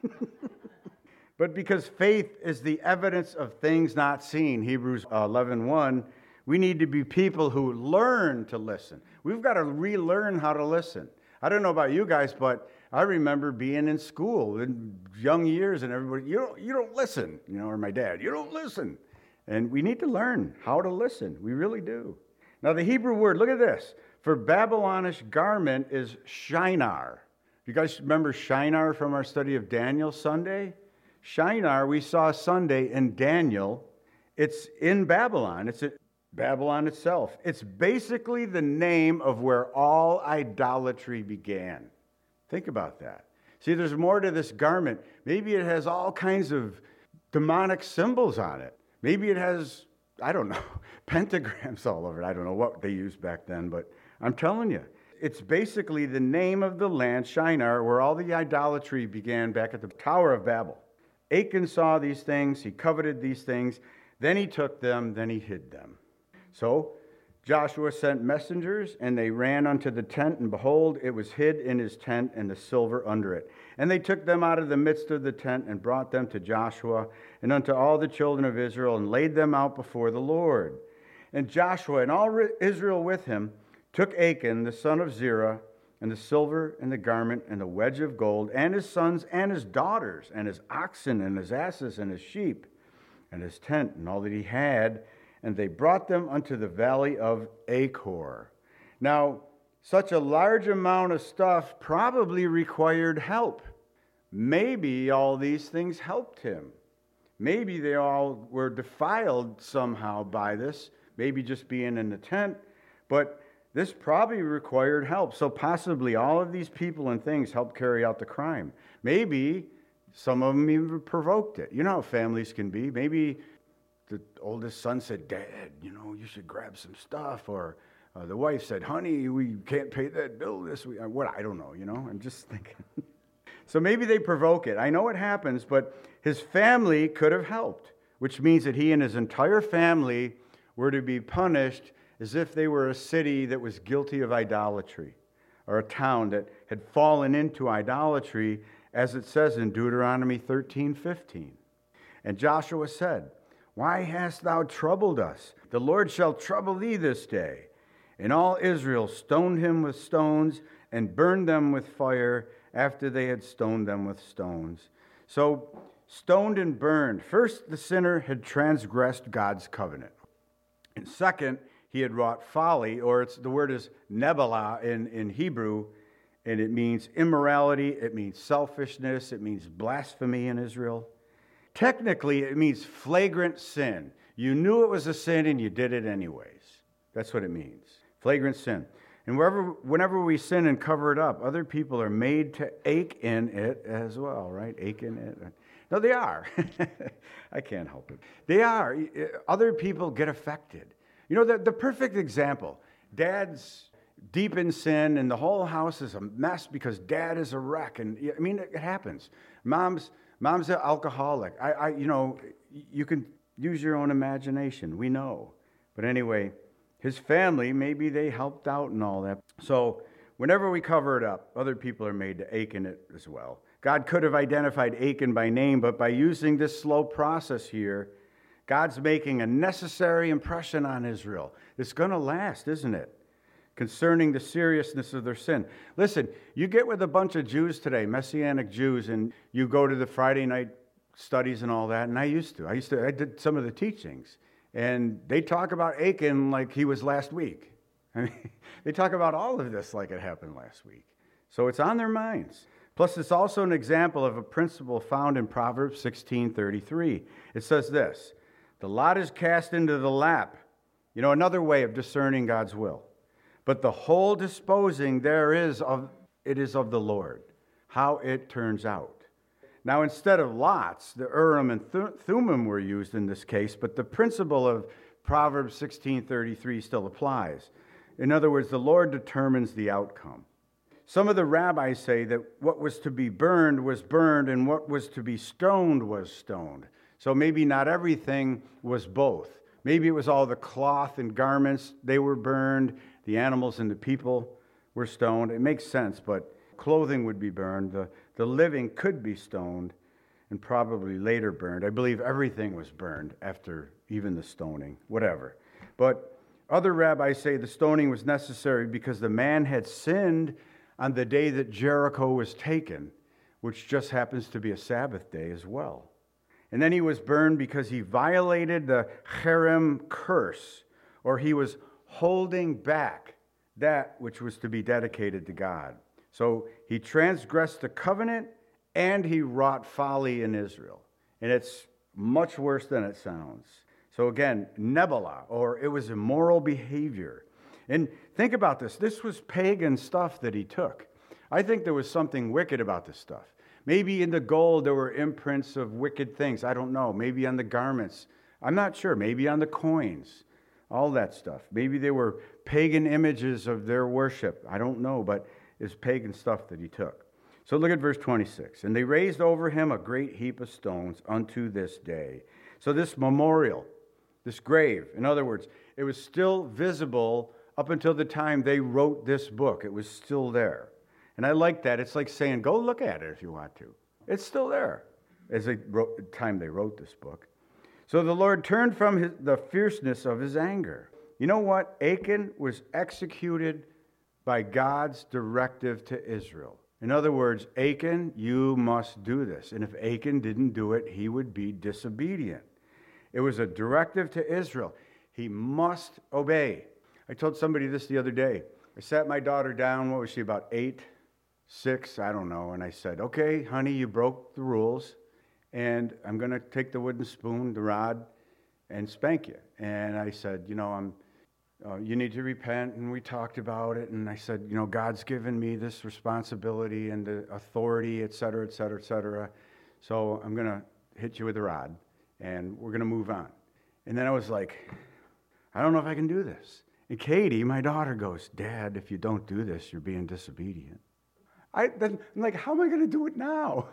But because faith is the evidence of things not seen, Hebrews eleven one, we need to be people who learn to listen. We've got to relearn how to listen. I don't know about you guys, but I remember being in school in young years and everybody, you don't, you don't listen, you know, or my dad, you don't listen. And we need to learn how to listen. We really do. Now, the Hebrew word, look at this. For Babylonish garment is shinar. You guys remember Shinar from our study of Daniel Sunday? Shinar, we saw Sunday in Daniel. It's in Babylon. It's in Babylon itself. It's basically the name of where all idolatry began. Think about that. See, there's more to this garment. Maybe it has all kinds of demonic symbols on it. Maybe it has I don't know, pentagrams all over it. I don't know what they used back then, but I'm telling you, it's basically the name of the land, Shinar, where all the idolatry began back at the Tower of Babel. Achan saw these things, he coveted these things, then he took them, then he hid them. So Joshua sent messengers, and they ran unto the tent, and behold, it was hid in his tent, and the silver under it. And they took them out of the midst of the tent, and brought them to Joshua, and unto all the children of Israel, and laid them out before the Lord. And Joshua and all Israel with him took Achan, the son of Zerah, and the silver, and the garment, and the wedge of gold, and his sons, and his daughters, and his oxen, and his asses, and his sheep, and his tent, and all that he had, and they brought them unto the valley of Achor. Now, such a large amount of stuff probably required help. Maybe all these things helped him. Maybe they all were defiled somehow by this, maybe just being in the tent, but this probably required help. So possibly all of these people and things helped carry out the crime. Maybe some of them even provoked it. You know how families can be. Maybe the oldest son said, Dad, you know, you should grab some stuff. Or uh, the wife said, honey, we can't pay that bill this week. What? I don't know, you know. I'm just thinking. So maybe they provoke it. I know it happens, but his family could have helped, which means that he and his entire family were to be punished as if they were a city that was guilty of idolatry, or a town that had fallen into idolatry, as it says in Deuteronomy thirteen fifteen. And Joshua said, Why hast thou troubled us? The Lord shall trouble thee this day. And all Israel stoned him with stones and burned them with fire after they had stoned them with stones. So, stoned and burned. First, the sinner had transgressed God's covenant. And second, he had wrought folly, or it's the word is nebelah in, in Hebrew, and it means immorality, it means selfishness, it means blasphemy in Israel. Technically, it means flagrant sin. You knew it was a sin and you did it anyways. That's what it means. Flagrant sin. And wherever, whenever we sin and cover it up, other people are made to ache in it as well, right? Ache in it. No, they are. I can't help it. They are. Other people get affected. You know, the, the perfect example, Dad's deep in sin and the whole house is a mess because Dad is a wreck. And I mean, it happens. Mom's mom's an alcoholic. I, I, you know, you can use your own imagination. We know. But anyway, his family, maybe they helped out and all that. So whenever we cover it up, other people are made to ache in it as well. God could have identified Achan by name, but by using this slow process here, God's making a necessary impression on Israel. It's going to last, isn't it? Concerning the seriousness of their sin. Listen, you get with a bunch of Jews today, Messianic Jews, and you go to the Friday night studies and all that, and I used to. I used to. I did some of the teachings, and they talk about Achan like he was last week. I mean, they talk about all of this like it happened last week. So it's on their minds. Plus, it's also an example of a principle found in Proverbs sixteen thirty-three. It says this, the lot is cast into the lap. You know, another way of discerning God's will. But the whole disposing there is of, it is of the Lord, how it turns out. Now, instead of lots, the Urim and Thummim were used in this case, but the principle of Proverbs sixteen thirty-three still applies. In other words, the Lord determines the outcome. Some of the rabbis say that what was to be burned was burned and what was to be stoned was stoned. So maybe not everything was both. Maybe it was all the cloth and garments, they were burned, the animals and the people were stoned. It makes sense, but clothing would be burned. The, the living could be stoned and probably later burned. I believe everything was burned after even the stoning, whatever. But other rabbis say the stoning was necessary because the man had sinned on the day that Jericho was taken, which just happens to be a Sabbath day as well. And then he was burned because he violated the Cherem curse, or he was holding back that which was to be dedicated to God. So he transgressed the covenant and he wrought folly in Israel. And it's much worse than it sounds. So again, nebelah, or it was immoral behavior. And think about this. This was pagan stuff that he took. I think there was something wicked about this stuff. Maybe in the gold there were imprints of wicked things. I don't know. Maybe on the garments I'm not sure. Maybe on the coins, all that stuff. Maybe they were pagan images of their worship. I don't know, but it's pagan stuff that he took. So look at verse twenty-six. And they raised over him a great heap of stones unto this day. So this memorial, this grave, in other words, it was still visible up until the time they wrote this book. It was still there. And I like that. It's like saying, go look at it if you want to. It's still there as they wrote, the time they wrote this book. So the Lord turned from his, the fierceness of his anger. You know what? Achan was executed by God's directive to Israel. In other words, Achan, you must do this. And if Achan didn't do it, he would be disobedient. It was a directive to Israel. He must obey. I told somebody this the other day. I sat my daughter down, what was she, about eight, six, I don't know, and I said, okay, honey, you broke the rules, and I'm going to take the wooden spoon, the rod, and spank you. And I said, you know, I'm, uh, you need to repent, and we talked about it, and I said, you know, God's given me this responsibility and the authority, et cetera, et cetera, et cetera, so I'm going to hit you with a rod, and we're going to move on. And then I was like, I don't know if I can do this. And Katie, my daughter, goes, Dad, if you don't do this, you're being disobedient. I, then, I'm like, how am I going to do it now?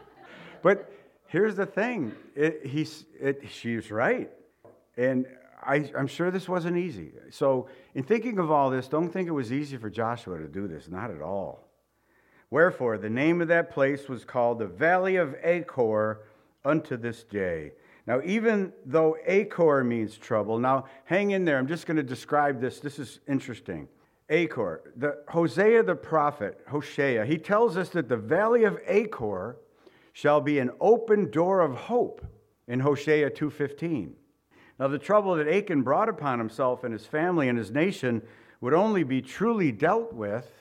But here's the thing. It, he's, it, she's right. And I, I'm sure this wasn't easy. So in thinking of all this, don't think it was easy for Joshua to do this. Not at all. Wherefore, the name of that place was called the Valley of Achor unto this day. Now, even though Achor means trouble, now hang in there. I'm just going to describe this. This is interesting. Achor, the Hosea the prophet, Hosea, he tells us that the valley of Achor shall be an open door of hope in Hosea two fifteen. Now, the trouble that Achan brought upon himself and his family and his nation would only be truly dealt with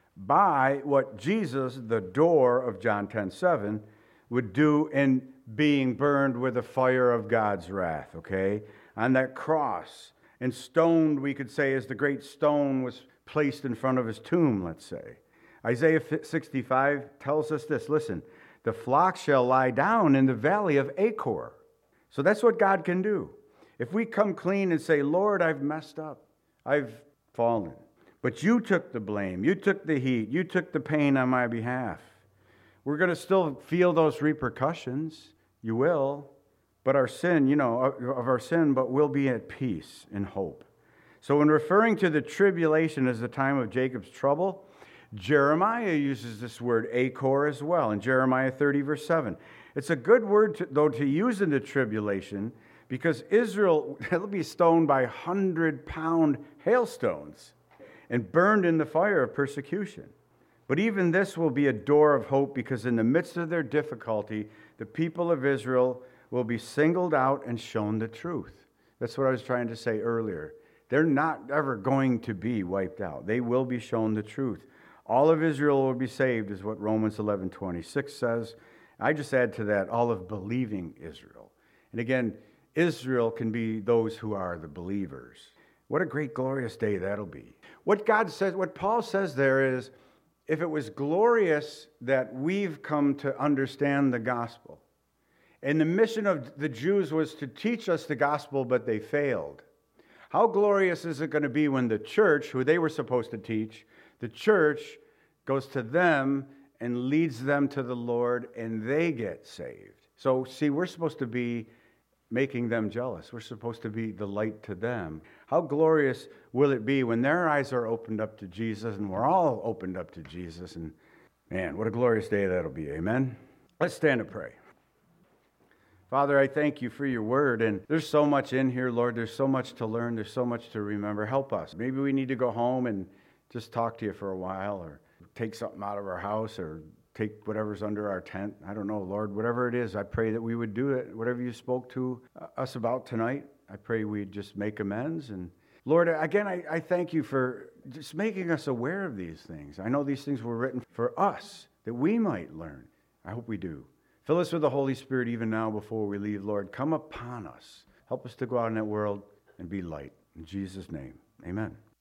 by what Jesus, the door of John ten seven, would do in being burned with the fire of God's wrath, okay? On that cross, and stoned, we could say, as the great stone was placed in front of his tomb, let's say. Isaiah sixty-five tells us this. Listen, the flock shall lie down in the valley of Achor. So that's what God can do. If we come clean and say, Lord, I've messed up. I've fallen. But you took the blame. You took the heat. You took the pain on my behalf. We're going to still feel those repercussions. You will. But our sin, you know, of our sin, but we'll be at peace and hope. So in referring to the tribulation as the time of Jacob's trouble, Jeremiah uses this word Achor as well in Jeremiah thirty, verse seven. It's a good word, to, though, to use in the tribulation because Israel will be stoned by hundred-pound hailstones and burned in the fire of persecution. But even this will be a door of hope because in the midst of their difficulty, the people of Israel will be singled out and shown the truth. That's what I was trying to say earlier. They're not ever going to be wiped out. They will be shown the truth. All of Israel will be saved is what Romans eleven twenty-six says. I just add to that all of believing Israel. And again, Israel can be those who are the believers. What a great glorious day that'll be. What God says, what Paul says there is, if it was glorious that we've come to understand the gospel, and the mission of the Jews was to teach us the gospel, but they failed. How glorious is it going to be when the church, who they were supposed to teach, the church goes to them and leads them to the Lord, and they get saved. So, see, we're supposed to be making them jealous. We're supposed to be the light to them. How glorious will it be when their eyes are opened up to Jesus, and we're all opened up to Jesus, and man, what a glorious day that'll be. Amen? Let's stand and pray. Father, I thank you for your word, and there's so much in here, Lord. There's so much to learn. There's so much to remember. Help us. Maybe we need to go home and just talk to you for a while, or take something out of our house, or take whatever's under our tent. I don't know, Lord. Whatever it is, I pray that we would do it. Whatever you spoke to us about tonight, I pray we'd just make amends. And Lord, again, I, I thank you for just making us aware of these things. I know these things were written for us, that we might learn. I hope we do. Fill us with the Holy Spirit even now before we leave, Lord. Come upon us. Help us to go out in that world and be light. In Jesus' name, amen.